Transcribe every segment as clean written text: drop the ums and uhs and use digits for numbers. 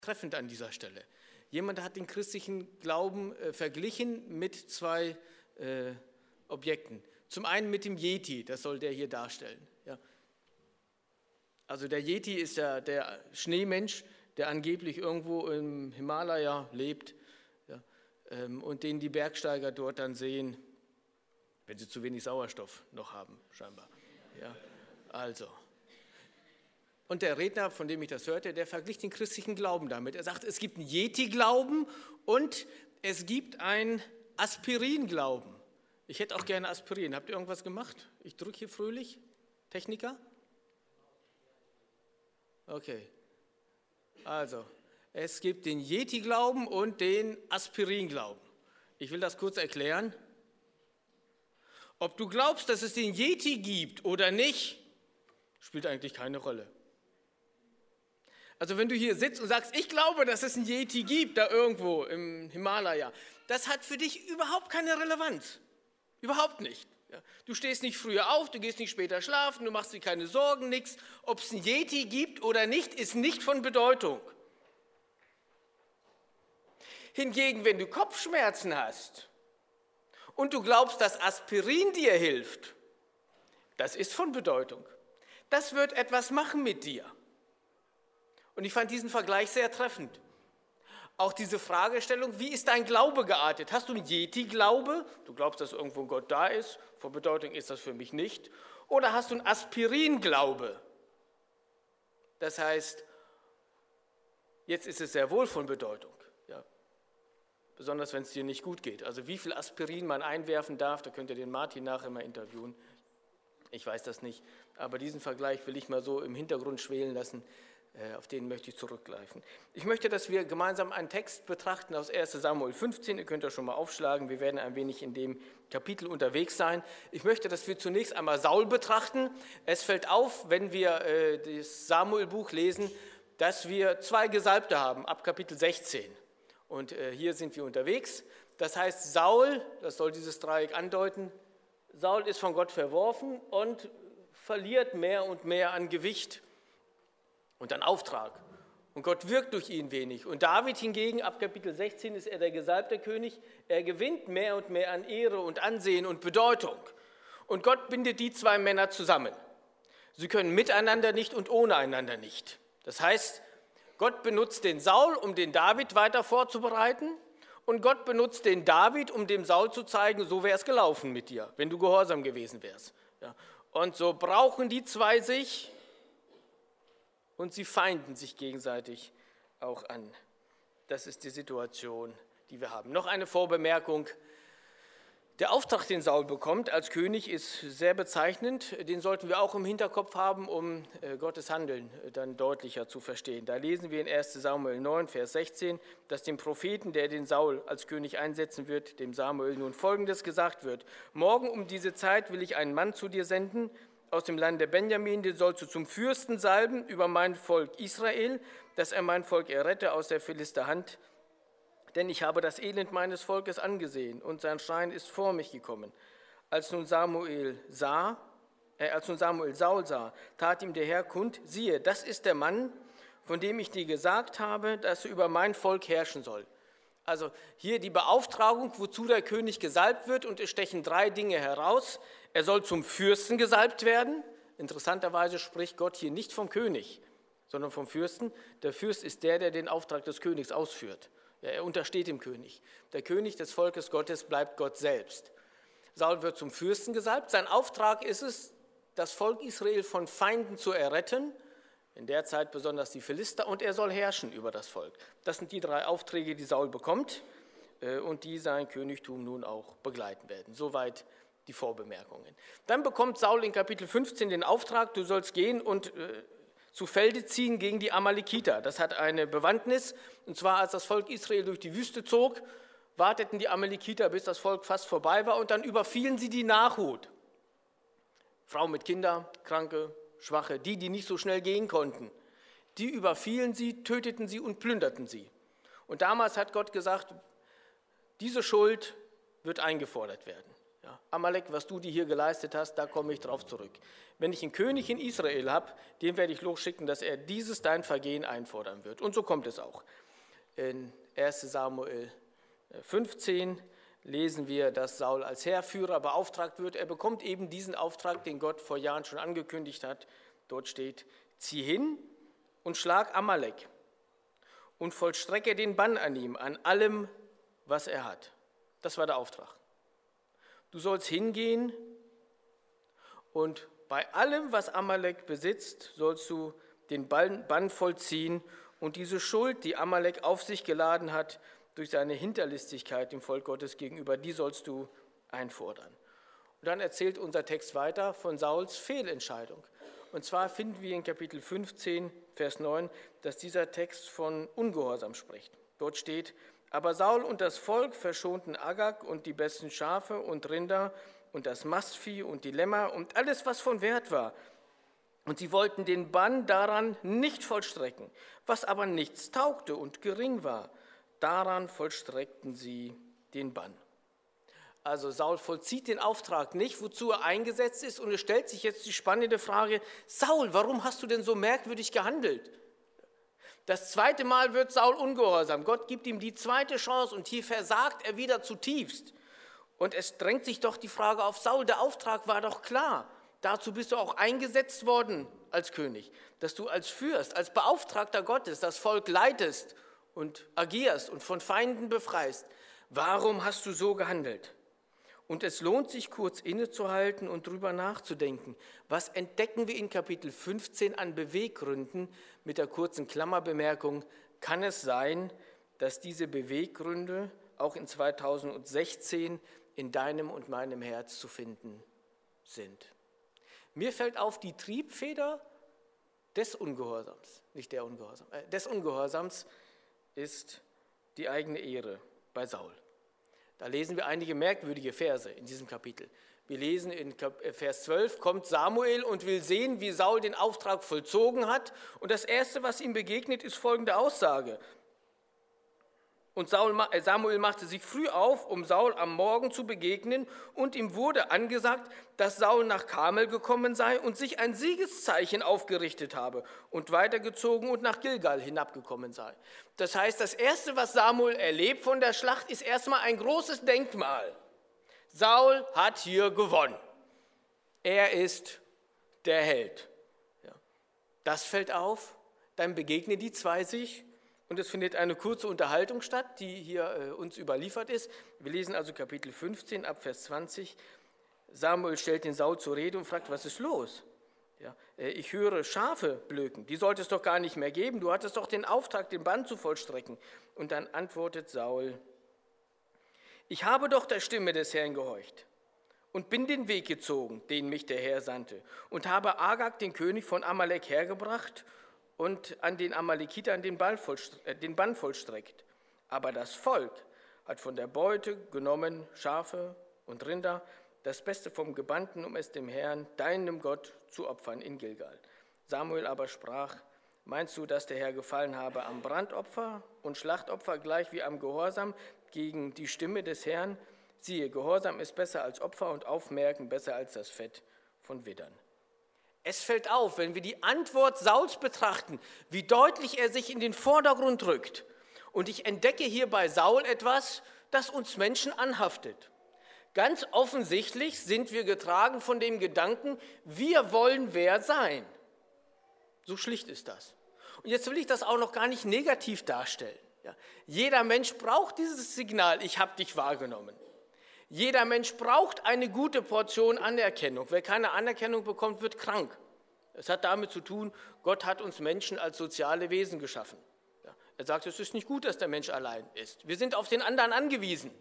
treffend an dieser Stelle. Jemand hat den christlichen Glauben verglichen mit zwei Objekten. Zum einen mit dem Yeti, das soll der hier darstellen. Ja. Also der Yeti ist ja der Schneemensch, der angeblich irgendwo im Himalaya lebt, ja, und den die Bergsteiger dort dann sehen, wenn sie zu wenig Sauerstoff noch haben, scheinbar. Ja, also. Und der Redner, von dem ich das hörte, der verglich den christlichen Glauben damit. Er sagt, es gibt einen Yeti-Glauben und es gibt einen Aspirin-Glauben. Ich hätte auch gerne Aspirin. Habt ihr irgendwas gemacht? Ich drücke hier fröhlich. Techniker? Okay. Also, es gibt den Yeti-Glauben und den Aspirin-Glauben. Ich will das kurz erklären. Ob du glaubst, dass es den Yeti gibt oder nicht, spielt eigentlich keine Rolle. Also wenn du hier sitzt und sagst, ich glaube, dass es einen Yeti gibt, da irgendwo im Himalaya, das hat für dich überhaupt keine Relevanz. Überhaupt nicht. Ja. Du stehst nicht früher auf, du gehst nicht später schlafen, du machst dir keine Sorgen, nichts. Ob es einen Yeti gibt oder nicht, ist nicht von Bedeutung. Hingegen, wenn du Kopfschmerzen hast und du glaubst, dass Aspirin dir hilft, das ist von Bedeutung. Das wird etwas machen mit dir. Und ich fand diesen Vergleich sehr treffend. Auch diese Fragestellung, wie ist dein Glaube geartet? Hast du einen Yeti-Glaube? Du glaubst, dass irgendwo ein Gott da ist? Von Bedeutung ist das für mich nicht. Oder hast du einen Aspirin-Glaube? Das heißt, jetzt ist es sehr wohl von Bedeutung. Ja. Besonders, wenn es dir nicht gut geht. Also wie viel Aspirin man einwerfen darf, da könnt ihr den Martin nachher mal interviewen. Ich weiß das nicht. Aber diesen Vergleich will ich mal so im Hintergrund schwelen lassen. Auf den möchte ich zurückgreifen. Ich möchte, dass wir gemeinsam einen Text betrachten aus 1. Samuel 15. Ihr könnt das schon mal aufschlagen. Wir werden ein wenig in dem Kapitel unterwegs sein. Ich möchte, dass wir zunächst einmal Saul betrachten. Es fällt auf, wenn wir das Samuel-Buch lesen, dass wir zwei Gesalbte haben, ab Kapitel 16. Und hier sind wir unterwegs. Das heißt, Saul, das soll dieses Dreieck andeuten, Saul ist von Gott verworfen und verliert mehr und mehr an Gewicht und an Auftrag. Und Gott wirkt durch ihn wenig. Und David hingegen, ab Kapitel 16 ist er der gesalbte König. Er gewinnt mehr und mehr an Ehre und Ansehen und Bedeutung. Und Gott bindet die zwei Männer zusammen. Sie können miteinander nicht und ohne einander nicht. Das heißt, Gott benutzt den Saul, um den David weiter vorzubereiten. Und Gott benutzt den David, um dem Saul zu zeigen, so wäre es gelaufen mit dir, wenn du gehorsam gewesen wärst. Ja. Und so brauchen die zwei sich. Und sie feinden sich gegenseitig auch an. Das ist die Situation, die wir haben. Noch eine Vorbemerkung. Der Auftrag, den Saul bekommt als König, ist sehr bezeichnend. Den sollten wir auch im Hinterkopf haben, um Gottes Handeln dann deutlicher zu verstehen. Da lesen wir in 1. Samuel 9, Vers 16, dass dem Propheten, der den Saul als König einsetzen wird, dem Samuel nun Folgendes gesagt wird. Morgen um diese Zeit will ich einen Mann zu dir senden, aus dem Lande Benjamin, den sollst du zum Fürsten salben über mein Volk Israel, dass er mein Volk errette aus der Philister Hand. Denn ich habe das Elend meines Volkes angesehen und sein Schreien ist vor mich gekommen. Als nun Samuel Saul sah, tat ihm der Herr kund, siehe, das ist der Mann, von dem ich dir gesagt habe, dass er über mein Volk herrschen soll. Also hier die Beauftragung, wozu der König gesalbt wird, und es stechen drei Dinge heraus. Er soll zum Fürsten gesalbt werden. Interessanterweise spricht Gott hier nicht vom König, sondern vom Fürsten. Der Fürst ist der, der den Auftrag des Königs ausführt. Ja, er untersteht dem König. Der König des Volkes Gottes bleibt Gott selbst. Saul wird zum Fürsten gesalbt. Sein Auftrag ist es, das Volk Israel von Feinden zu erretten, in der Zeit besonders die Philister, und er soll herrschen über das Volk. Das sind die drei Aufträge, die Saul bekommt und die sein Königtum nun auch begleiten werden. Soweit die Vorbemerkungen. Dann bekommt Saul in Kapitel 15 den Auftrag, du sollst gehen und zu Felde ziehen gegen die Amalekiter. Das hat eine Bewandtnis, und zwar als das Volk Israel durch die Wüste zog, warteten die Amalekiter, bis das Volk fast vorbei war, und dann überfielen sie die Nachhut. Frauen mit Kindern, Kranke, Schwache, die nicht so schnell gehen konnten, die überfielen sie, töteten sie und plünderten sie. Und damals hat Gott gesagt, diese Schuld wird eingefordert werden. Ja. Ja, Amalek, was du dir hier geleistet hast, da komme ich drauf zurück. Wenn ich einen König in Israel habe, den werde ich losschicken, dass er dieses dein Vergehen einfordern wird. Und so kommt es auch. In 1 Samuel 15 lesen wir, dass Saul als Heerführer beauftragt wird. Er bekommt eben diesen Auftrag, den Gott vor Jahren schon angekündigt hat. Dort steht, zieh hin und schlag Amalek und vollstrecke den Bann an ihm, an allem, was er hat. Das war der Auftrag. Du sollst hingehen und bei allem, was Amalek besitzt, sollst du den Bann vollziehen und diese Schuld, die Amalek auf sich geladen hat, durch seine Hinterlistigkeit dem Volk Gottes gegenüber, die sollst du einfordern. Und dann erzählt unser Text weiter von Sauls Fehlentscheidung. Und zwar finden wir in Kapitel 15, Vers 9, dass dieser Text von Ungehorsam spricht. Dort steht, aber Saul und das Volk verschonten Agag und die besten Schafe und Rinder und das Mastvieh und die Lämmer und alles, was von Wert war. Und sie wollten den Bann daran nicht vollstrecken, was aber nichts taugte und gering war. Daran vollstreckten sie den Bann. Also Saul vollzieht den Auftrag nicht, wozu er eingesetzt ist. Und es stellt sich jetzt die spannende Frage, Saul, warum hast du denn so merkwürdig gehandelt? Das zweite Mal wird Saul ungehorsam. Gott gibt ihm die zweite Chance und hier versagt er wieder zutiefst. Und es drängt sich doch die Frage auf Saul, der Auftrag war doch klar. Dazu bist du auch eingesetzt worden als König, dass du als Fürst, als Beauftragter Gottes das Volk leitest und agierst und von Feinden befreist. Warum hast du so gehandelt? Und es lohnt sich, kurz innezuhalten und drüber nachzudenken. Was entdecken wir in Kapitel 15 an Beweggründen? Mit der kurzen Klammerbemerkung, kann es sein, dass diese Beweggründe auch in 2016 in deinem und meinem Herz zu finden sind? Mir fällt auf, die Triebfeder des Ungehorsams, nicht der Ungehorsam, des Ungehorsams ist die eigene Ehre bei Saul. Da lesen wir einige merkwürdige Verse in diesem Kapitel. Wir lesen in Vers 12, kommt Samuel und will sehen, wie Saul den Auftrag vollzogen hat. Und das Erste, was ihm begegnet, ist folgende Aussage. Und Samuel machte sich früh auf, um Saul am Morgen zu begegnen, und ihm wurde angesagt, dass Saul nach Karmel gekommen sei und sich ein Siegeszeichen aufgerichtet habe und weitergezogen und nach Gilgal hinabgekommen sei. Das heißt, das Erste, was Samuel erlebt von der Schlacht, ist erstmal ein großes Denkmal. Saul hat hier gewonnen. Er ist der Held. Ja. Das fällt auf, dann begegnen die zwei sich. Und es findet eine kurze Unterhaltung statt, die hier uns überliefert ist. Wir lesen also Kapitel 15 ab Vers 20. Samuel stellt den Saul zur Rede und fragt, was ist los? Ja, ich höre Schafe blöken, die sollte es doch gar nicht mehr geben. Du hattest doch den Auftrag, den Bann zu vollstrecken. Und dann antwortet Saul, ich habe doch der Stimme des Herrn gehorcht und bin den Weg gezogen, den mich der Herr sandte, und habe Agag, den König von Amalek, hergebracht und an den Amalekitern den Bann vollstreckt. Aber das Volk hat von der Beute genommen Schafe und Rinder, das Beste vom Gebannten, um es dem Herrn, deinem Gott, zu opfern in Gilgal. Samuel aber sprach, meinst du, dass der Herr gefallen habe am Brandopfer und Schlachtopfer gleich wie am Gehorsam gegen die Stimme des Herrn? Siehe, Gehorsam ist besser als Opfer und Aufmerken besser als das Fett von Widdern. Es fällt auf, wenn wir die Antwort Sauls betrachten, wie deutlich er sich in den Vordergrund rückt. Und ich entdecke hier bei Saul etwas, das uns Menschen anhaftet. Ganz offensichtlich sind wir getragen von dem Gedanken, wir wollen wer sein. So schlicht ist das. Und jetzt will ich das auch noch gar nicht negativ darstellen. Ja, jeder Mensch braucht dieses Signal, ich habe dich wahrgenommen. Jeder Mensch braucht eine gute Portion Anerkennung. Wer keine Anerkennung bekommt, wird krank. Es hat damit zu tun, Gott hat uns Menschen als soziale Wesen geschaffen. Ja, er sagt, es ist nicht gut, dass der Mensch allein ist. Wir sind auf den anderen angewiesen.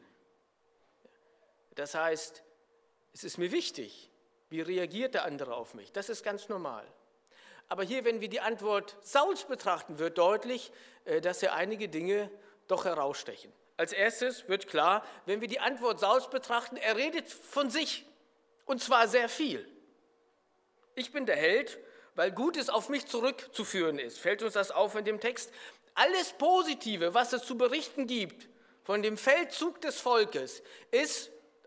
Das heißt, es ist mir wichtig, wie reagiert der andere auf mich. Das ist ganz normal. Aber hier, wenn wir die Antwort Sauls betrachten, wird deutlich, dass er einige Dinge doch herausstechen. Als erstes wird klar, wenn wir die Antwort Sauls betrachten, er redet von sich, und zwar sehr viel. Ich bin der Held, weil Gutes auf mich zurückzuführen ist. Fällt uns das auf in dem Text? Alles Positive, was es zu berichten gibt von dem Feldzug des Volkes, ist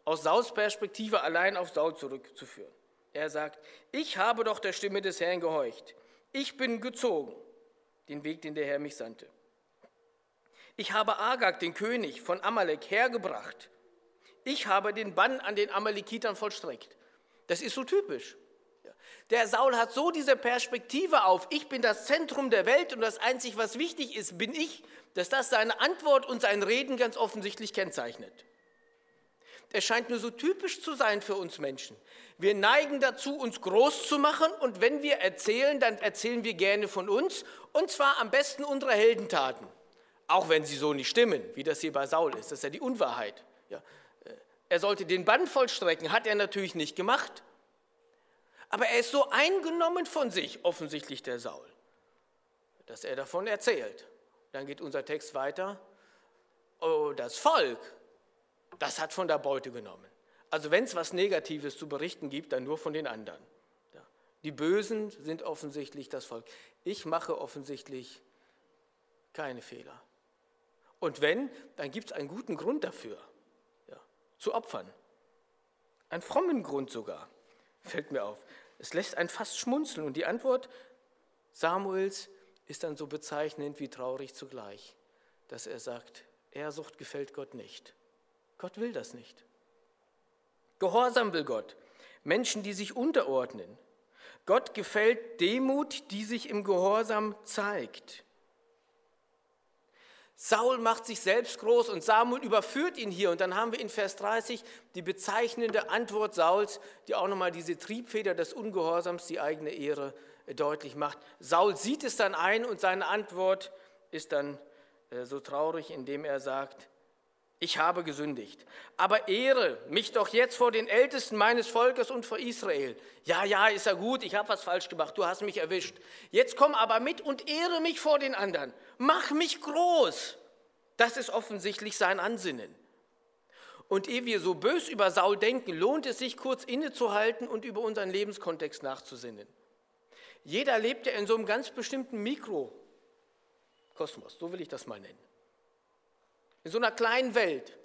aus Sauls Perspektive allein auf Saul zurückzuführen. Er sagt, ich habe doch der Stimme des Herrn gehorcht. Ich bin gezogen, den Weg, den der Herr mich sandte. Ich habe Agag, den König von Amalek, hergebracht. Ich habe den Bann an den Amalekitern vollstreckt. Das ist so typisch. Der Saul hat so diese Perspektive auf, ich bin das Zentrum der Welt und das Einzige, was wichtig ist, bin ich, dass das seine Antwort und sein Reden ganz offensichtlich kennzeichnet. Es scheint nur so typisch zu sein für uns Menschen. Wir neigen dazu, uns groß zu machen und wenn wir erzählen, dann erzählen wir gerne von uns und zwar am besten unsere Heldentaten. Auch wenn sie so nicht stimmen, wie das hier bei Saul ist. Das ist ja die Unwahrheit. Ja. Er sollte den Bann vollstrecken, hat er natürlich nicht gemacht. Aber er ist so eingenommen von sich, offensichtlich der Saul, dass er davon erzählt. Dann geht unser Text weiter. Oh, das Volk, das hat von der Beute genommen. Also wenn es was Negatives zu berichten gibt, dann nur von den anderen. Ja. Die Bösen sind offensichtlich das Volk. Ich mache offensichtlich keine Fehler. Und wenn, dann gibt es einen guten Grund dafür, ja, zu opfern. Einen frommen Grund sogar, fällt mir auf. Es lässt einen fast schmunzeln und die Antwort Samuels ist dann so bezeichnend wie traurig zugleich, dass er sagt, Ehrsucht gefällt Gott nicht. Gott will das nicht. Gehorsam will Gott, Menschen, die sich unterordnen. Gott gefällt Demut, die sich im Gehorsam zeigt. Saul macht sich selbst groß und Samuel überführt ihn hier. Und dann haben wir in Vers 30 die bezeichnende Antwort Sauls, die auch nochmal diese Triebfeder des Ungehorsams, die eigene Ehre deutlich macht. Saul sieht es dann ein und seine Antwort ist dann so traurig, indem er sagt, ich habe gesündigt, aber ehre mich doch jetzt vor den Ältesten meines Volkes und vor Israel. Ja, ist ja gut, ich habe was falsch gemacht, du hast mich erwischt. Jetzt komm aber mit und ehre mich vor den anderen. Mach mich groß. Das ist offensichtlich sein Ansinnen. Und ehe wir so bös über Saul denken, lohnt es sich, kurz innezuhalten und über unseren Lebenskontext nachzusinnen. Jeder lebt ja in so einem ganz bestimmten Mikrokosmos, so will ich das mal nennen. In so einer kleinen Welt.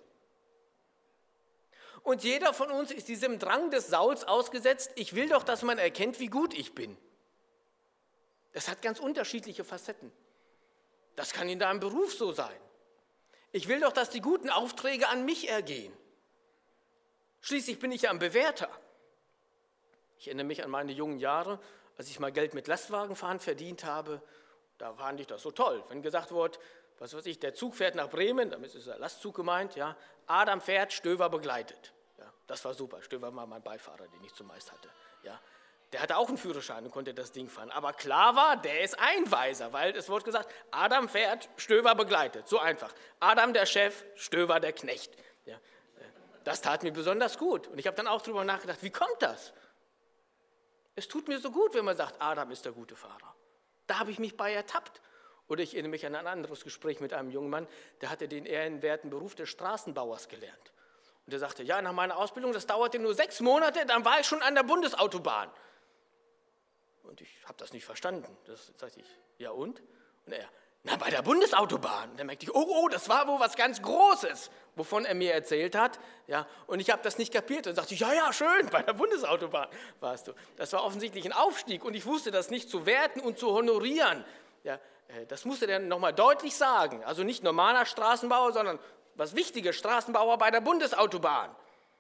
Und jeder von uns ist diesem Drang des Sauls ausgesetzt, ich will doch, dass man erkennt, wie gut ich bin. Das hat ganz unterschiedliche Facetten. Das kann in deinem Beruf so sein. Ich will doch, dass die guten Aufträge an mich ergehen. Schließlich bin ich ja ein Bewerter. Ich erinnere mich an meine jungen Jahre, als ich mal Geld mit Lastwagenfahren verdient habe. Da fand ich das so toll, wenn gesagt wurde, was weiß ich, der Zug fährt nach Bremen, damit ist der Lastzug gemeint, ja. Adam fährt, Stöver begleitet. Ja, das war super, Stöver war mein Beifahrer, den ich zumeist hatte. Ja. Der hatte auch einen Führerschein und konnte das Ding fahren. Aber klar war, der ist Einweiser, weil es wurde gesagt, Adam fährt, Stöver begleitet. So einfach. Adam der Chef, Stöver der Knecht. Ja. Das tat mir besonders gut. Und ich habe dann auch darüber nachgedacht, wie kommt das? Es tut mir so gut, wenn man sagt, Adam ist der gute Fahrer. Da habe ich mich bei ertappt. Oder ich erinnere mich an ein anderes Gespräch mit einem jungen Mann, der hatte den ehrenwerten Beruf des Straßenbauers gelernt. Und der sagte, ja, nach meiner Ausbildung, das dauerte nur 6 Monate, dann war ich schon an der Bundesautobahn. Und ich habe das nicht verstanden. Das sagte ich, ja und? Und er, na, bei der Bundesautobahn. Und dann merkte ich, oh, das war wohl was ganz Großes, wovon er mir erzählt hat. Ja, und ich habe das nicht kapiert. Und sagte ich, ja, schön, bei der Bundesautobahn warst du. Das war offensichtlich ein Aufstieg und ich wusste das nicht zu werten und zu honorieren. Ja, das musste er dann nochmal deutlich sagen. Also nicht normaler Straßenbauer, sondern was Wichtiges, Straßenbauer bei der Bundesautobahn.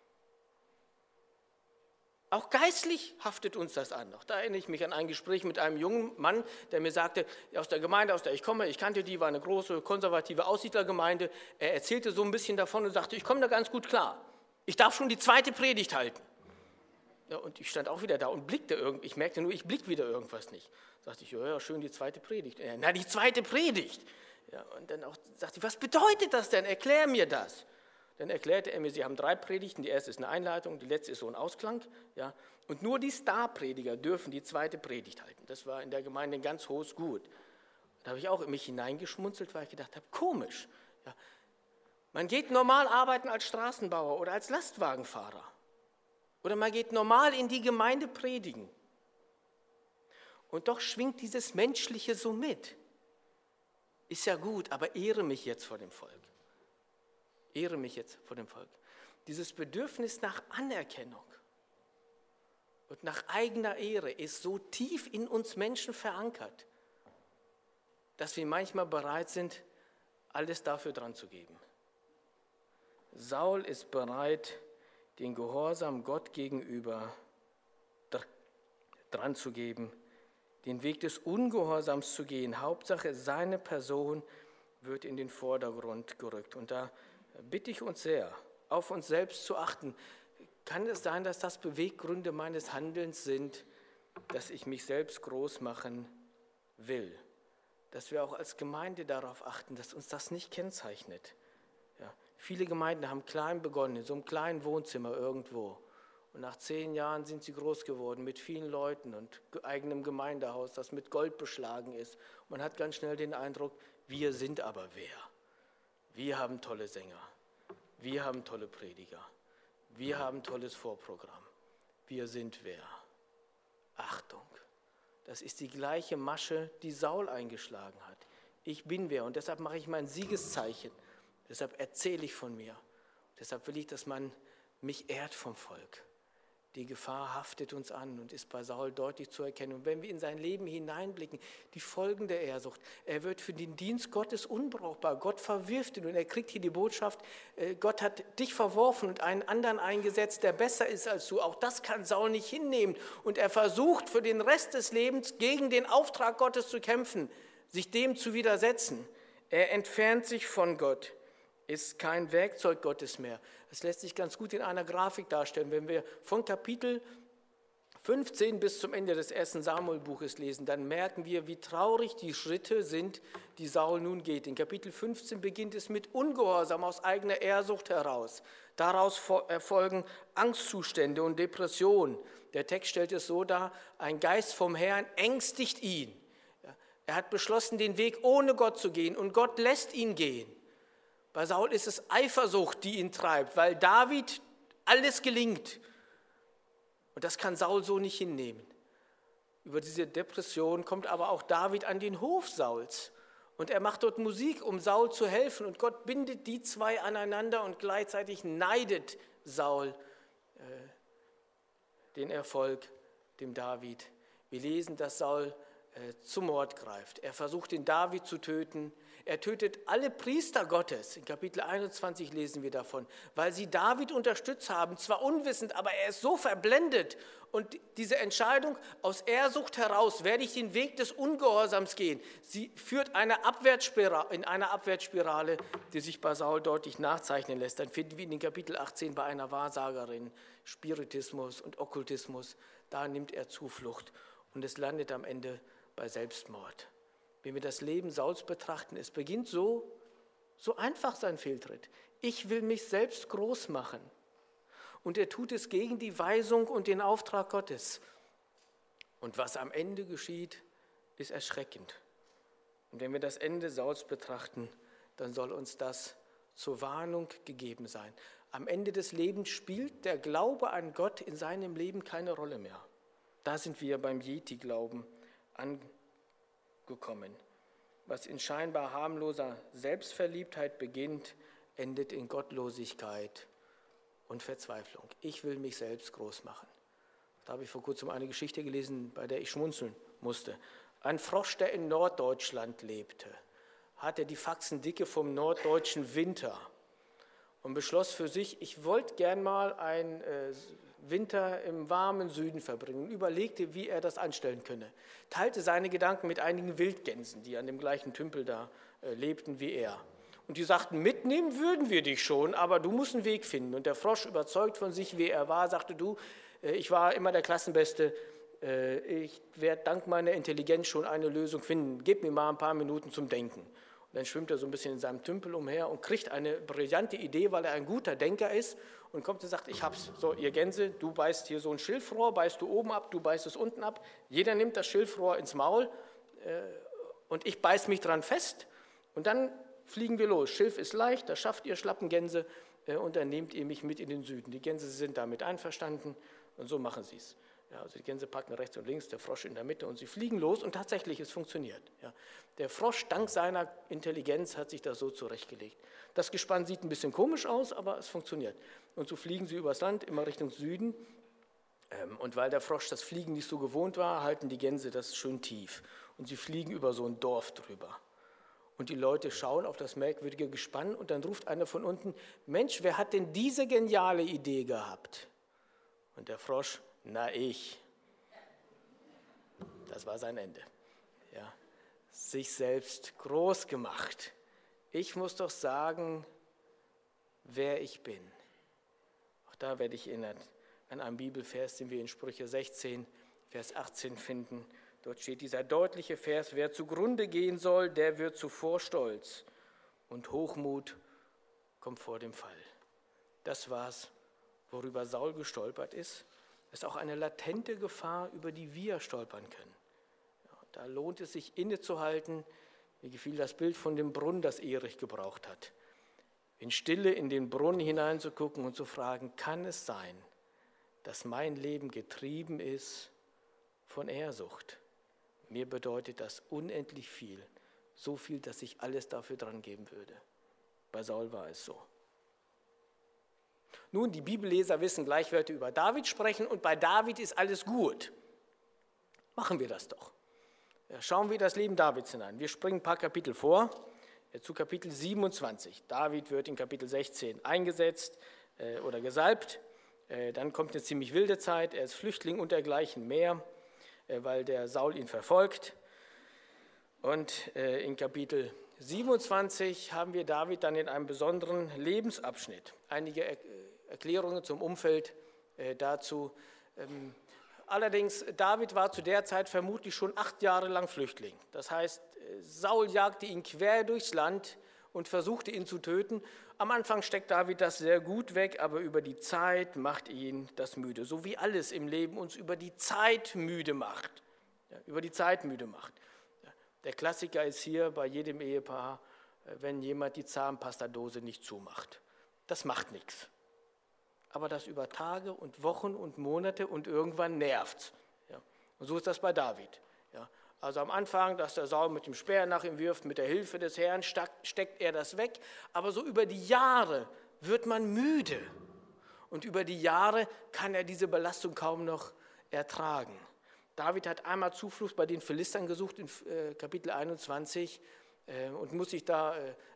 Auch geistlich haftet uns das an. Auch da erinnere ich mich an ein Gespräch mit einem jungen Mann, der mir sagte, aus der Gemeinde, aus der ich komme, ich kannte die, war eine große konservative Aussiedlergemeinde. Er erzählte so ein bisschen davon und sagte, ich komme da ganz gut klar. Ich darf schon die 2. Predigt halten. Ja, und ich stand auch wieder da und blickte irgendwie, ich merkte nur, ich blick wieder irgendwas nicht. Sagte ich, ja, schön, die 2. Predigt. Na, die 2. Predigt. Ja, und dann auch sagte ich, was bedeutet das denn? Erklär mir das. Dann erklärte er mir, sie haben 3 Predigten, die erste ist eine Einleitung, die letzte ist so ein Ausklang. Ja, und nur die Starprediger dürfen die 2. Predigt halten. Das war in der Gemeinde ein ganz hohes Gut. Da habe ich auch in mich hineingeschmunzelt, weil ich gedacht habe, komisch. Ja, man geht normal arbeiten als Straßenbauer oder als Lastwagenfahrer. Oder man geht normal in die Gemeinde predigen. Und doch schwingt dieses Menschliche so mit. Ist ja gut, aber ehre mich jetzt vor dem Volk. Ehre mich jetzt vor dem Volk. Dieses Bedürfnis nach Anerkennung und nach eigener Ehre ist so tief in uns Menschen verankert, dass wir manchmal bereit sind, alles dafür dran zu geben. Saul ist bereit, den Gehorsam Gott gegenüber dran zu geben, den Weg des Ungehorsams zu gehen. Hauptsache, seine Person wird in den Vordergrund gerückt. Und da bitte ich uns sehr, auf uns selbst zu achten. Kann es sein, dass das Beweggründe meines Handelns sind, dass ich mich selbst groß machen will? Dass wir auch als Gemeinde darauf achten, dass uns das nicht kennzeichnet. Ja, viele Gemeinden haben klein begonnen, in so einem kleinen Wohnzimmer irgendwo. Und nach 10 Jahren sind sie groß geworden mit vielen Leuten und eigenem Gemeindehaus, das mit Gold beschlagen ist. Man hat ganz schnell den Eindruck, wir sind aber wer? Wir haben tolle Sänger, wir haben tolle Prediger, wir haben tolles Vorprogramm. Wir sind wer? Achtung, das ist die gleiche Masche, die Saul eingeschlagen hat. Ich bin wer und deshalb mache ich mein Siegeszeichen. Deshalb erzähle ich von mir. Deshalb will ich, dass man mich ehrt vom Volk. Die Gefahr haftet uns an und ist bei Saul deutlich zu erkennen. Und wenn wir in sein Leben hineinblicken, die Folgen der Ehrsucht, er wird für den Dienst Gottes unbrauchbar. Gott verwirft ihn und er kriegt hier die Botschaft, Gott hat dich verworfen und einen anderen eingesetzt, der besser ist als du. Auch das kann Saul nicht hinnehmen. Und er versucht für den Rest des Lebens gegen den Auftrag Gottes zu kämpfen, sich dem zu widersetzen. Er entfernt sich von Gott, ist kein Werkzeug Gottes mehr. Das lässt sich ganz gut in einer Grafik darstellen. Wenn wir von Kapitel 15 bis zum Ende des 1. Samuel-Buches lesen, dann merken wir, wie traurig die Schritte sind, die Saul nun geht. In Kapitel 15 beginnt es mit Ungehorsam aus eigener Ehrsucht heraus. Daraus erfolgen Angstzustände und Depressionen. Der Text stellt es so dar, ein Geist vom Herrn ängstigt ihn. Er hat beschlossen, den Weg ohne Gott zu gehen und Gott lässt ihn gehen. Bei Saul ist es Eifersucht, die ihn treibt, weil David alles gelingt. Und das kann Saul so nicht hinnehmen. Über diese Depression kommt aber auch David an den Hof Sauls. Und er macht dort Musik, um Saul zu helfen. Und Gott bindet die zwei aneinander und gleichzeitig neidet Saul den Erfolg dem David. Wir lesen, dass Saul zum Mord greift. Er versucht, den David zu töten. Er tötet alle Priester Gottes. In Kapitel 21 lesen wir davon, weil sie David unterstützt haben, zwar unwissend, aber er ist so verblendet. Und diese Entscheidung aus Ehrsucht heraus, werde ich den Weg des Ungehorsams gehen, sie führt in eine Abwärtsspirale, die sich bei Saul deutlich nachzeichnen lässt. Dann finden wir in Kapitel 18 bei einer Wahrsagerin Spiritismus und Okkultismus. Da nimmt er Zuflucht und es landet am Ende bei Selbstmord. Wenn wir das Leben Sauls betrachten, es beginnt so einfach sein Fehltritt. Ich will mich selbst groß machen. Und er tut es gegen die Weisung und den Auftrag Gottes. Und was am Ende geschieht, ist erschreckend. Und wenn wir das Ende Sauls betrachten, dann soll uns das zur Warnung gegeben sein. Am Ende des Lebens spielt der Glaube an Gott in seinem Leben keine Rolle mehr. Da sind wir beim Yeti-Glauben angekommen. Was in scheinbar harmloser Selbstverliebtheit beginnt, endet in Gottlosigkeit und Verzweiflung. Ich will mich selbst groß machen. Da habe ich vor kurzem eine Geschichte gelesen, bei der ich schmunzeln musste. Ein Frosch, der in Norddeutschland lebte, hatte die Faxendicke vom norddeutschen Winter und beschloss für sich, ich wollte gern mal einen Winter im warmen Süden verbringen und überlegte, wie er das anstellen könne. Teilte seine Gedanken mit einigen Wildgänsen, die an dem gleichen Tümpel da lebten wie er. Und die sagten, mitnehmen würden wir dich schon, aber du musst einen Weg finden. Und der Frosch, überzeugt von sich, wie er war, sagte, du, ich war immer der Klassenbeste, ich werde dank meiner Intelligenz schon eine Lösung finden. Gib mir mal ein paar Minuten zum Denken. Und dann schwimmt er so ein bisschen in seinem Tümpel umher und kriegt eine brillante Idee, weil er ein guter Denker ist und kommt und sagt, ich hab's. So, ihr Gänse, du beißt hier so ein Schilfrohr, beißt du oben ab, du beißt es unten ab. Jeder nimmt das Schilfrohr ins Maul und ich beiß mich dran fest und dann fliegen wir los. Schilf ist leicht, das schafft ihr schlappen Gänse und dann nehmt ihr mich mit in den Süden. Die Gänse sind damit einverstanden und so machen sie es. Ja, also die Gänse packen rechts und links, der Frosch in der Mitte und sie fliegen los und tatsächlich, es funktioniert. Ja. Der Frosch, dank seiner Intelligenz, hat sich das so zurechtgelegt. Das Gespann sieht ein bisschen komisch aus, aber es funktioniert. Und so fliegen sie übers Land, immer Richtung Süden. Und weil der Frosch das Fliegen nicht so gewohnt war, halten die Gänse das schön tief. Und sie fliegen über so ein Dorf drüber. Und die Leute schauen auf das merkwürdige Gespann und dann ruft einer von unten, Mensch, wer hat denn diese geniale Idee gehabt? Und der Frosch, na ich. Das war sein Ende. Ja. Sich selbst groß gemacht. Ich muss doch sagen, wer ich bin. Auch da werde ich erinnert an einen Bibelvers, den wir in Sprüche 16, Vers 18 finden. Dort steht dieser deutliche Vers, wer zugrunde gehen soll, der wird zuvor stolz und Hochmut kommt vor dem Fall. Das war's, worüber Saul gestolpert ist. Das ist auch eine latente Gefahr, über die wir stolpern können. Ja, da lohnt es sich innezuhalten. Mir gefiel das Bild von dem Brunnen, das Erich gebraucht hat. In Stille in den Brunnen hineinzugucken und zu fragen, kann es sein, dass mein Leben getrieben ist von Ehrsucht? Mir bedeutet das unendlich viel, so viel, dass ich alles dafür dran geben würde. Bei Saul war es so. Nun, die Bibelleser wissen gleich, Wörter über David sprechen und bei David ist alles gut. Machen wir das doch. Ja, schauen wir das Leben Davids hinein. Wir springen ein paar Kapitel vor, zu Kapitel 27. David wird in Kapitel 16 eingesetzt oder gesalbt. Dann kommt eine ziemlich wilde Zeit, er ist Flüchtling und dergleichen mehr, weil der Saul ihn verfolgt. Und in Kapitel 27 haben wir David dann in einem besonderen Lebensabschnitt. Einige Erklärungen zum Umfeld dazu. Allerdings, David war zu der Zeit vermutlich schon 8 Jahre lang Flüchtling. Das heißt, Saul jagte ihn quer durchs Land und versuchte ihn zu töten. Am Anfang steckt David das sehr gut weg, aber über die Zeit macht ihn das müde. So wie alles im Leben uns über die Zeit müde macht. Ja, über die Zeit müde macht. Ja, der Klassiker ist hier bei jedem Ehepaar, wenn jemand die Zahnpastadose nicht zumacht. Das macht nichts. Aber das über Tage und Wochen und Monate und irgendwann nervt's. Ja, und so ist das bei David. Ja, also am Anfang, dass der Saul mit dem Speer nach ihm wirft, mit der Hilfe des Herrn steckt er das weg. Aber so über die Jahre wird man müde. Und über die Jahre kann er diese Belastung kaum noch ertragen. David hat einmal Zuflucht bei den Philistern gesucht in Kapitel 21 und muss sich da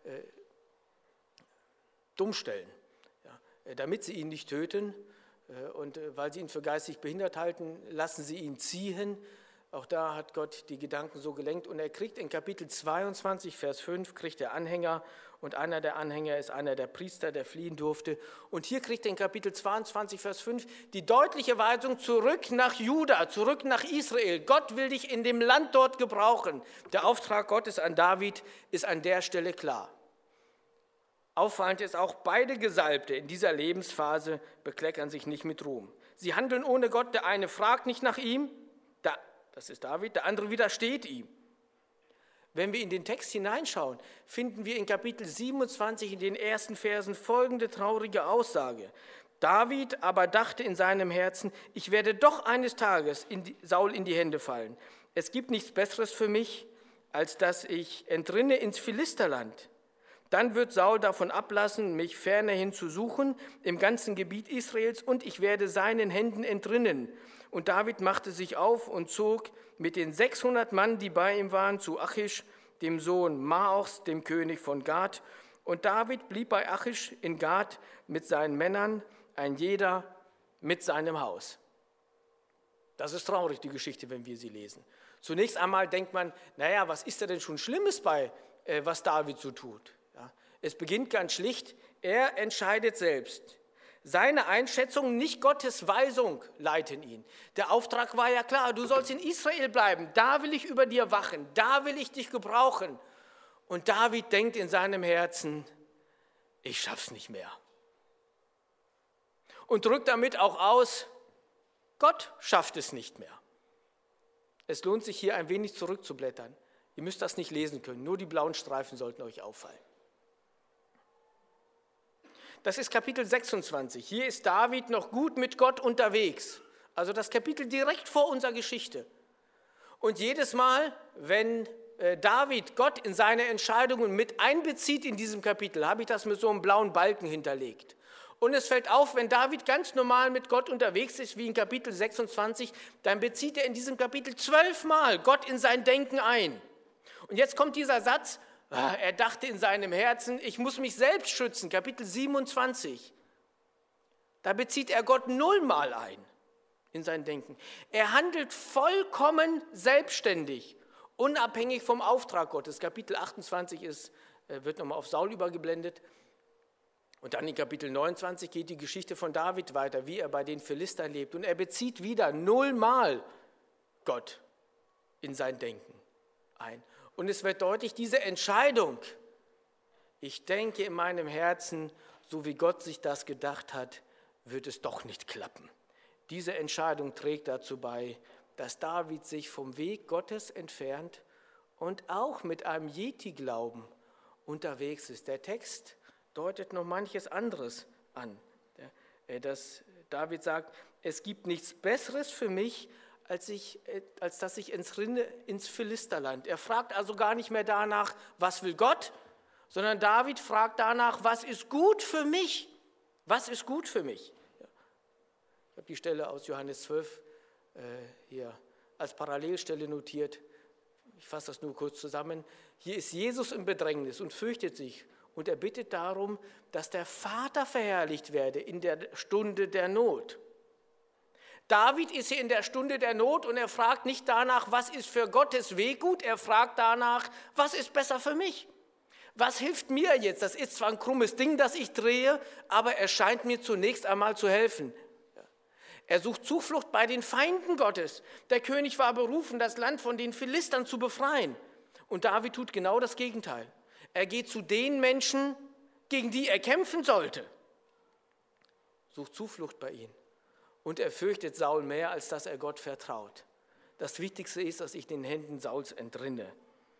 dumm stellen, ja, damit sie ihn nicht töten. Und weil sie ihn für geistig behindert halten, lassen sie ihn ziehen. Auch da hat Gott die Gedanken so gelenkt. Und er kriegt in Kapitel 22, Vers 5, kriegt er Anhänger. Und einer der Anhänger ist einer der Priester, der fliehen durfte. Und hier kriegt er in Kapitel 22, Vers 5 die deutliche Weisung zurück nach Juda, zurück nach Israel. Gott will dich in dem Land dort gebrauchen. Der Auftrag Gottes an David ist an der Stelle klar. Auffallend ist auch, beide Gesalbte in dieser Lebensphase bekleckern sich nicht mit Ruhm. Sie handeln ohne Gott, der eine fragt nicht nach ihm, das ist David, der andere widersteht ihm. Wenn wir in den Text hineinschauen, finden wir in Kapitel 27 in den ersten Versen folgende traurige Aussage. David aber dachte in seinem Herzen, ich werde doch eines Tages Saul in die Hände fallen. Es gibt nichts Besseres für mich, als dass ich entrinne ins Philisterland. Dann wird Saul davon ablassen, mich fernerhin zu suchen im ganzen Gebiet Israels und ich werde seinen Händen entrinnen. Und David machte sich auf und zog mit den 600 Mann, die bei ihm waren, zu Achish, dem Sohn Maochs, dem König von Gat. Und David blieb bei Achish in Gat mit seinen Männern, ein jeder mit seinem Haus. Das ist traurig, die Geschichte, wenn wir sie lesen. Zunächst einmal denkt man, naja, was ist da denn schon Schlimmes bei, was David so tut? Ja, es beginnt ganz schlicht, er entscheidet selbst. Seine Einschätzung, nicht Gottes Weisung, leiten ihn. Der Auftrag war ja klar, du sollst in Israel bleiben, da will ich über dir wachen, da will ich dich gebrauchen. Und David denkt in seinem Herzen, ich schaff's nicht mehr. Und drückt damit auch aus, Gott schafft es nicht mehr. Es lohnt sich hier ein wenig zurückzublättern. Ihr müsst das nicht lesen können, nur die blauen Streifen sollten euch auffallen. Das ist Kapitel 26. Hier ist David noch gut mit Gott unterwegs. Also das Kapitel direkt vor unserer Geschichte. Und jedes Mal, wenn David Gott in seine Entscheidungen mit einbezieht in diesem Kapitel, habe ich das mit so einem blauen Balken hinterlegt. Und es fällt auf, wenn David ganz normal mit Gott unterwegs ist, wie in Kapitel 26, dann bezieht er in diesem Kapitel 12 Mal Gott in sein Denken ein. Und jetzt kommt dieser Satz, er dachte in seinem Herzen, ich muss mich selbst schützen, Kapitel 27. Da bezieht er Gott 0 Mal ein in sein Denken. Er handelt vollkommen selbstständig, unabhängig vom Auftrag Gottes. Kapitel 28 wird nochmal auf Saul übergeblendet. Und dann in Kapitel 29 geht die Geschichte von David weiter, wie er bei den Philistern lebt. Und er bezieht wieder 0 Mal Gott in sein Denken ein. Und es wird deutlich, diese Entscheidung, ich denke in meinem Herzen, so wie Gott sich das gedacht hat, wird es doch nicht klappen. Diese Entscheidung trägt dazu bei, dass David sich vom Weg Gottes entfernt und auch mit einem Yeti-Glauben unterwegs ist. Der Text deutet noch manches anderes an. Dass David sagt, es gibt nichts Besseres für mich, als dass ich entrinne ins Philisterland. Er fragt also gar nicht mehr danach, was will Gott, sondern David fragt danach, was ist gut für mich? Was ist gut für mich? Ich habe die Stelle aus Johannes 12 hier als Parallelstelle notiert. Ich fasse das nur kurz zusammen. Hier ist Jesus im Bedrängnis und fürchtet sich. Und er bittet darum, dass der Vater verherrlicht werde in der Stunde der Not. David ist hier in der Stunde der Not und er fragt nicht danach, was ist für Gottes Weg gut, er fragt danach, was ist besser für mich? Was hilft mir jetzt? Das ist zwar ein krummes Ding, das ich drehe, aber er scheint mir zunächst einmal zu helfen. Er sucht Zuflucht bei den Feinden Gottes. Der König war berufen, das Land von den Philistern zu befreien. Und David tut genau das Gegenteil. Er geht zu den Menschen, gegen die er kämpfen sollte. Sucht Zuflucht bei ihnen. Und er fürchtet Saul mehr, als dass er Gott vertraut. Das Wichtigste ist, dass ich den Händen Sauls entrinne.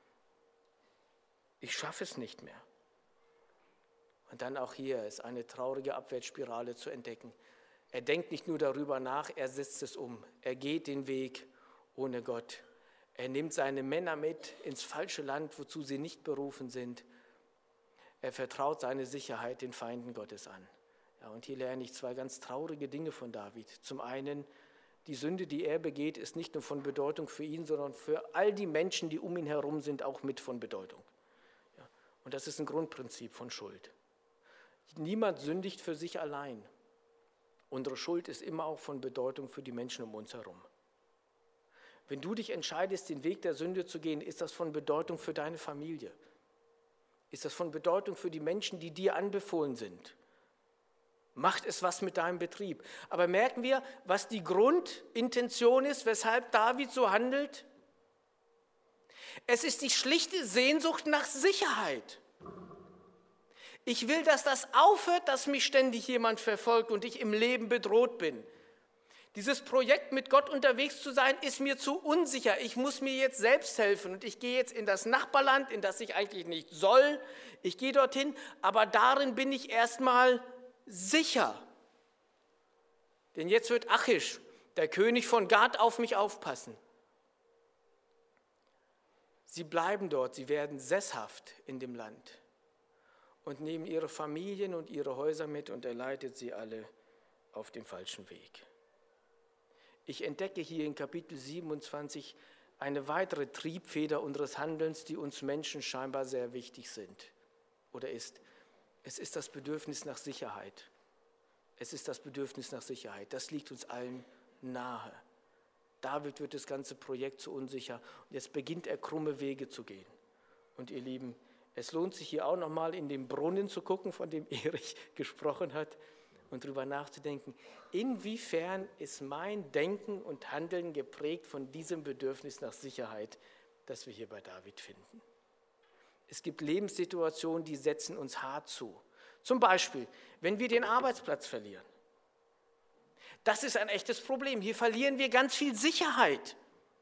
Ich schaffe es nicht mehr. Und dann auch hier ist eine traurige Abwärtsspirale zu entdecken. Er denkt nicht nur darüber nach, er setzt es um. Er geht den Weg ohne Gott. Er nimmt seine Männer mit ins falsche Land, wozu sie nicht berufen sind. Er vertraut seine Sicherheit den Feinden Gottes an. Ja, und hier lerne ich 2 ganz traurige Dinge von David. Zum einen, die Sünde, die er begeht, ist nicht nur von Bedeutung für ihn, sondern für all die Menschen, die um ihn herum sind, auch mit von Bedeutung. Ja, und das ist ein Grundprinzip von Schuld. Niemand sündigt für sich allein. Unsere Schuld ist immer auch von Bedeutung für die Menschen um uns herum. Wenn du dich entscheidest, den Weg der Sünde zu gehen, ist das von Bedeutung für deine Familie. Ist das von Bedeutung für die Menschen, die dir anbefohlen sind. Macht es was mit deinem Betrieb. Aber merken wir, was die Grundintention ist, weshalb David so handelt? Es ist die schlichte Sehnsucht nach Sicherheit. Ich will, dass das aufhört, dass mich ständig jemand verfolgt und ich im Leben bedroht bin. Dieses Projekt, mit Gott unterwegs zu sein, ist mir zu unsicher. Ich muss mir jetzt selbst helfen und ich gehe jetzt in das Nachbarland, in das ich eigentlich nicht soll. Ich gehe dorthin, aber darin bin ich erstmal sicher. Denn jetzt wird Achish, der König von Gat, auf mich aufpassen. Sie bleiben dort, sie werden sesshaft in dem Land und nehmen ihre Familien und ihre Häuser mit und er leitet sie alle auf den falschen Weg. Ich entdecke hier in Kapitel 27 eine weitere Triebfeder unseres Handelns, die uns Menschen scheinbar sehr wichtig sind oder ist. Es ist das Bedürfnis nach Sicherheit. Es ist das Bedürfnis nach Sicherheit. Das liegt uns allen nahe. David wird das ganze Projekt zu unsicher und jetzt beginnt er krumme Wege zu gehen. Und ihr Lieben, es lohnt sich hier auch nochmal in den Brunnen zu gucken, von dem Erich gesprochen hat und darüber nachzudenken, inwiefern ist mein Denken und Handeln geprägt von diesem Bedürfnis nach Sicherheit, das wir hier bei David finden. Es gibt Lebenssituationen, die setzen uns hart zu. Zum Beispiel, wenn wir den Arbeitsplatz verlieren. Das ist ein echtes Problem. Hier verlieren wir ganz viel Sicherheit.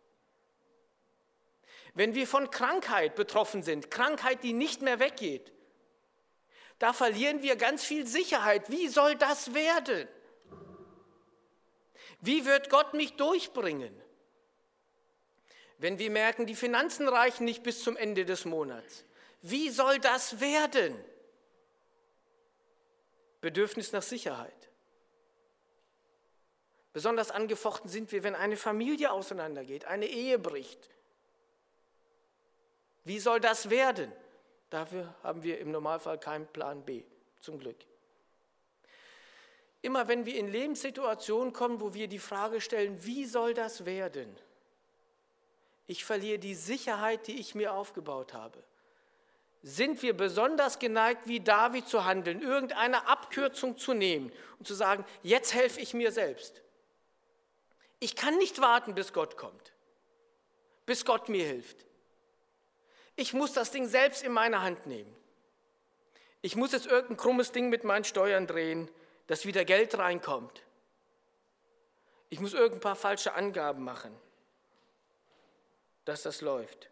Wenn wir von Krankheit betroffen sind, Krankheit, die nicht mehr weggeht, da verlieren wir ganz viel Sicherheit. Wie soll das werden? Wie wird Gott mich durchbringen? Wenn wir merken, die Finanzen reichen nicht bis zum Ende des Monats. Wie soll das werden? Bedürfnis nach Sicherheit. Besonders angefochten sind wir, wenn eine Familie auseinandergeht, eine Ehe bricht. Wie soll das werden? Dafür haben wir im Normalfall keinen Plan B, zum Glück. Immer wenn wir in Lebenssituationen kommen, wo wir die Frage stellen, wie soll das werden? Ich verliere die Sicherheit, die ich mir aufgebaut habe. Sind wir besonders geneigt, wie David zu handeln, irgendeine Abkürzung zu nehmen und zu sagen, jetzt helfe ich mir selbst. Ich kann nicht warten, bis Gott kommt, bis Gott mir hilft. Ich muss das Ding selbst in meine Hand nehmen. Ich muss jetzt irgendein krummes Ding mit meinen Steuern drehen, dass wieder Geld reinkommt. Ich muss irgendein paar falsche Angaben machen, dass das läuft.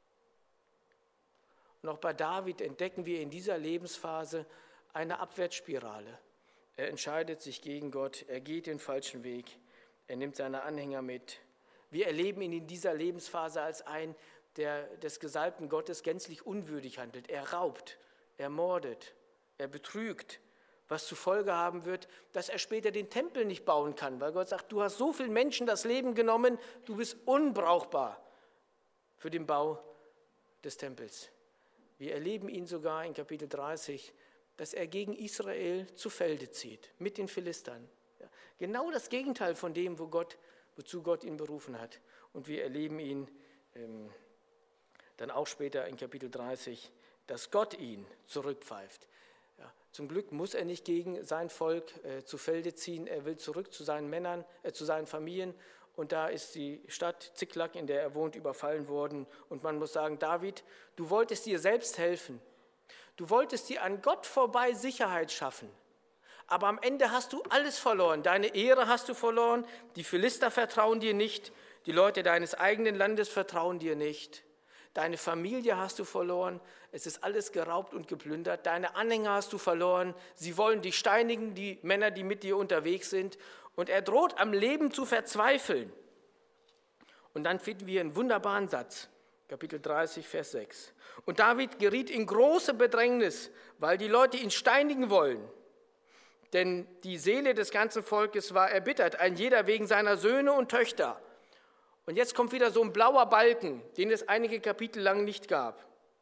Und auch bei David entdecken wir in dieser Lebensphase eine Abwärtsspirale. Er entscheidet sich gegen Gott, er geht den falschen Weg, er nimmt seine Anhänger mit. Wir erleben ihn in dieser Lebensphase als einen, der des gesalbten Gottes gänzlich unwürdig handelt. Er raubt, er mordet, er betrügt, was zur Folge haben wird, dass er später den Tempel nicht bauen kann, weil Gott sagt, du hast so vielen Menschen das Leben genommen, du bist unbrauchbar für den Bau des Tempels. Wir erleben ihn sogar in Kapitel 30, dass er gegen Israel zu Felde zieht, mit den Philistern. Ja, genau das Gegenteil von dem, wozu Gott ihn berufen hat. Und wir erleben ihn dann auch später in Kapitel 30, dass Gott ihn zurückpfeift. Ja, zum Glück muss er nicht gegen sein Volk zu Felde ziehen, er will zurück zu seinen Männern, zu seinen Familien. Und da ist die Stadt Ziklag, in der er wohnt, überfallen worden. Und man muss sagen, David, du wolltest dir selbst helfen. Du wolltest dir an Gott vorbei Sicherheit schaffen. Aber am Ende hast du alles verloren. Deine Ehre hast du verloren. Die Philister vertrauen dir nicht. Die Leute deines eigenen Landes vertrauen dir nicht. Deine Familie hast du verloren. Es ist alles geraubt und geplündert. Deine Anhänger hast du verloren. Sie wollen dich steinigen, die Männer, die mit dir unterwegs sind. Und er droht am Leben zu verzweifeln. Und dann finden wir einen wunderbaren Satz, Kapitel 30, Vers 6. Und David geriet in große Bedrängnis, weil die Leute ihn steinigen wollen. Denn die Seele des ganzen Volkes war erbittert, ein jeder wegen seiner Söhne und Töchter. Und jetzt kommt wieder so ein blauer Balken, den es einige Kapitel lang nicht gab.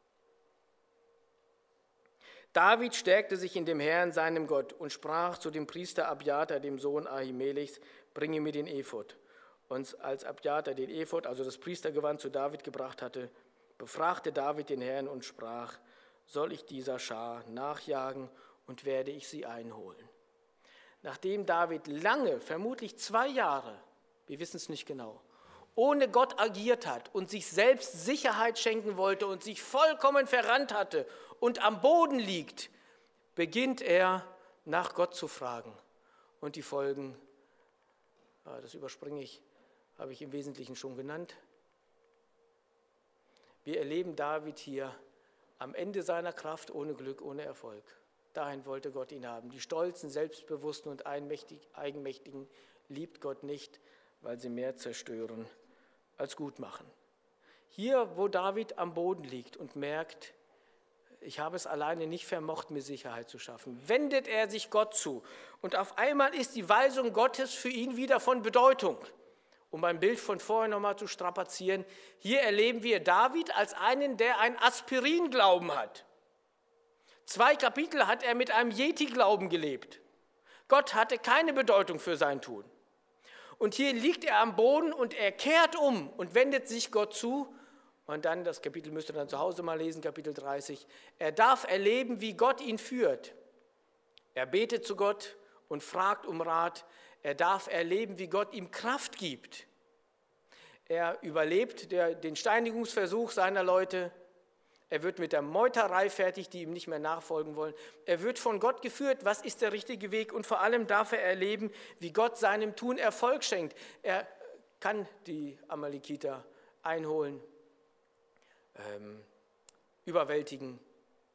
David stärkte sich in dem Herrn, seinem Gott, und sprach zu dem Priester Abjatar, dem Sohn Ahimelechs, bringe mir den Ephod. Und als Abjatar den Ephod, also das Priestergewand, zu David gebracht hatte, befragte David den Herrn und sprach, soll ich dieser Schar nachjagen und werde ich sie einholen? Nachdem David lange, vermutlich 2 Jahre, wir wissen es nicht genau, ohne Gott agiert hat und sich selbst Sicherheit schenken wollte und sich vollkommen verrannt hatte und am Boden liegt, beginnt er nach Gott zu fragen. Und die Folgen, das überspringe ich, habe ich im Wesentlichen schon genannt. Wir erleben David hier am Ende seiner Kraft, ohne Glück, ohne Erfolg. Dahin wollte Gott ihn haben. Die Stolzen, Selbstbewussten und Eigenmächtigen liebt Gott nicht, weil sie mehr zerstören als gut machen. Hier, wo David am Boden liegt und merkt, ich habe es alleine nicht vermocht, mir Sicherheit zu schaffen, wendet er sich Gott zu. Und auf einmal ist die Weisung Gottes für ihn wieder von Bedeutung. Um ein Bild von vorher nochmal zu strapazieren, hier erleben wir David als einen, der ein Aspirin-Glauben hat. 2 Kapitel hat er mit einem Yeti-Glauben gelebt. Gott hatte keine Bedeutung für sein Tun. Und hier liegt er am Boden und er kehrt um und wendet sich Gott zu. Und dann, das Kapitel müsst ihr dann zu Hause mal lesen, Kapitel 30. Er darf erleben, wie Gott ihn führt. Er betet zu Gott und fragt um Rat. Er darf erleben, wie Gott ihm Kraft gibt. Er überlebt den Steinigungsversuch seiner Leute. Er wird mit der Meuterei fertig, die ihm nicht mehr nachfolgen wollen. Er wird von Gott geführt, was ist der richtige Weg? Und vor allem darf er erleben, wie Gott seinem Tun Erfolg schenkt. Er kann die Amalekiter einholen, überwältigen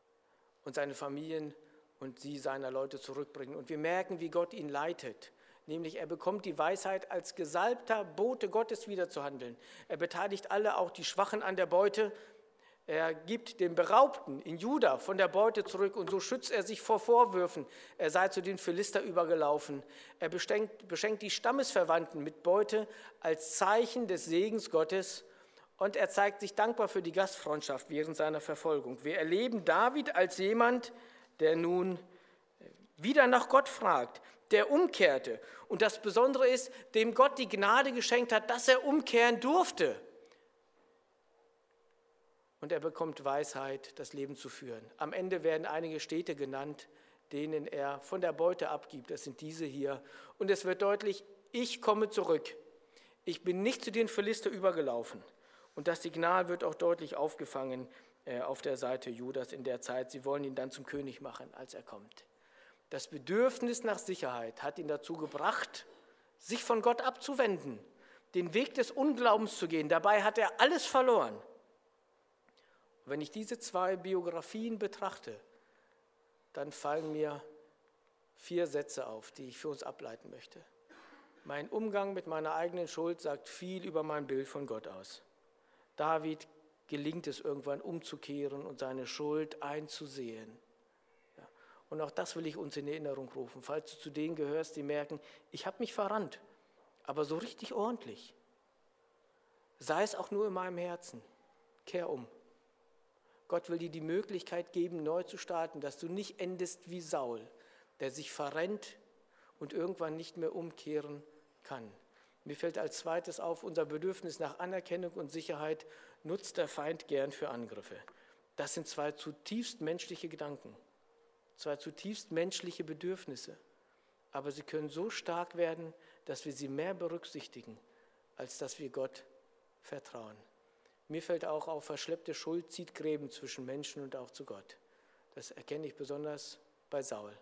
und seine Familien und sie seiner Leute zurückbringen. Und wir merken, wie Gott ihn leitet. Nämlich er bekommt die Weisheit, als gesalbter Bote Gottes wieder zu handeln. Er beteiligt alle, auch die Schwachen an der Beute. Er gibt den Beraubten in Juda von der Beute zurück und so schützt er sich vor Vorwürfen. Er sei zu den Philister übergelaufen. Er beschenkt die Stammesverwandten mit Beute als Zeichen des Segens Gottes und er zeigt sich dankbar für die Gastfreundschaft während seiner Verfolgung. Wir erleben David als jemand, der nun wieder nach Gott fragt, der umkehrte. Und das Besondere ist, dem Gott die Gnade geschenkt hat, dass er umkehren durfte. Und er bekommt Weisheit, das Leben zu führen. Am Ende werden einige Städte genannt, denen er von der Beute abgibt. Das sind diese hier. Und es wird deutlich, ich komme zurück. Ich bin nicht zu den Philister übergelaufen. Und das Signal wird auch deutlich aufgefangen auf der Seite Judas in der Zeit. Sie wollen ihn dann zum König machen, als er kommt. Das Bedürfnis nach Sicherheit hat ihn dazu gebracht, sich von Gott abzuwenden, den Weg des Unglaubens zu gehen. Dabei hat er alles verloren. Und wenn ich diese zwei Biografien betrachte, dann fallen mir 4 Sätze auf, die ich für uns ableiten möchte. Mein Umgang mit meiner eigenen Schuld sagt viel über mein Bild von Gott aus. David gelingt es irgendwann umzukehren und seine Schuld einzusehen. Ja. Und auch das will ich uns in Erinnerung rufen, falls du zu denen gehörst, die merken, ich habe mich verrannt, aber so richtig ordentlich. Sei es auch nur in meinem Herzen, kehr um. Gott will dir die Möglichkeit geben, neu zu starten, dass du nicht endest wie Saul, der sich verrennt und irgendwann nicht mehr umkehren kann. Mir fällt als zweites auf, unser Bedürfnis nach Anerkennung und Sicherheit nutzt der Feind gern für Angriffe. Das sind 2 zutiefst menschliche Gedanken, 2 zutiefst menschliche Bedürfnisse. Aber sie können so stark werden, dass wir sie mehr berücksichtigen, als dass wir Gott vertrauen. Mir fällt auch auf, verschleppte Schuld zieht Gräben zwischen Menschen und auch zu Gott. Das erkenne ich besonders bei Saul,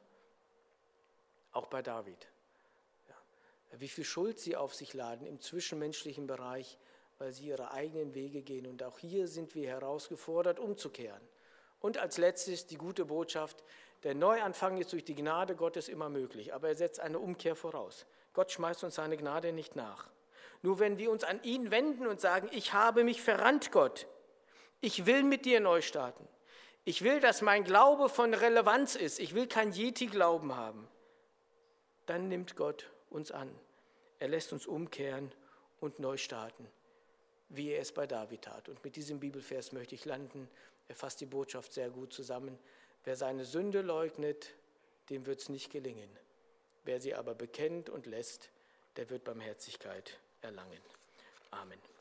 auch bei David. Ja. Wie viel Schuld sie auf sich laden im zwischenmenschlichen Bereich, weil sie ihre eigenen Wege gehen. Und auch hier sind wir herausgefordert, umzukehren. Und als letztes die gute Botschaft, der Neuanfang ist durch die Gnade Gottes immer möglich, aber er setzt eine Umkehr voraus. Gott schmeißt uns seine Gnade nicht nach. Nur wenn wir uns an ihn wenden und sagen, ich habe mich verrannt, Gott, ich will mit dir neu starten. Ich will, dass mein Glaube von Relevanz ist. Ich will kein Yeti-Glauben haben. Dann nimmt Gott uns an. Er lässt uns umkehren und neu starten, wie er es bei David tat. Und mit diesem Bibelvers möchte ich landen. Er fasst die Botschaft sehr gut zusammen. Wer seine Sünde leugnet, dem wird es nicht gelingen. Wer sie aber bekennt und lässt, der wird Barmherzigkeit erlangen. Amen.